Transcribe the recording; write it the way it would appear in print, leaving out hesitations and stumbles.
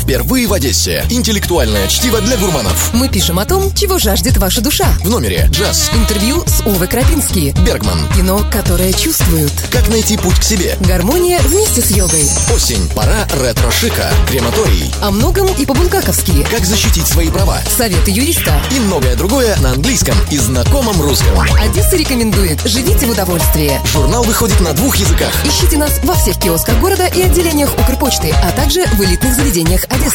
Впервые в Одессе. Интеллектуальное чтиво для гурманов. Мы пишем о том, чего жаждет ваша душа. В номере джаз. Интервью с Уве Крапински. Бергман. Кино, которое чувствуют. Как найти путь к себе. Гармония вместе с йогой. Осень. Пора ретро-шика. Крематорий. О многом и по-булгаковски. Как защитить свои права. Советы юриста. И многое другое на английском и знакомом русском. Одесса рекомендует. Живите в удовольствии. Журнал выходит на 2 языках. Ищите нас во всех киосках города и отделениях Укрпочты, а также в элитных заведениях